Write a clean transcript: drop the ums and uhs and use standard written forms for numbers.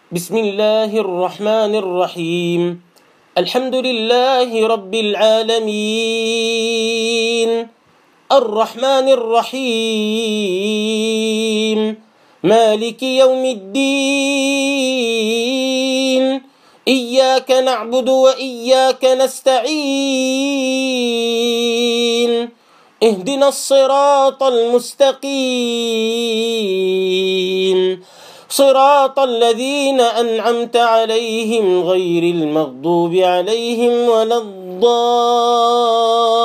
بسم الله الرحمن الرحيم. الحمد لله رب العالمين، الرحمن الرحيم، مالك يوم الدين. إياك نعبد وإياك نستعين، اهدنا الصراط المستقيم، صراط الذين أنعمت عليهم غير المغضوب عليهم ولا الضالين.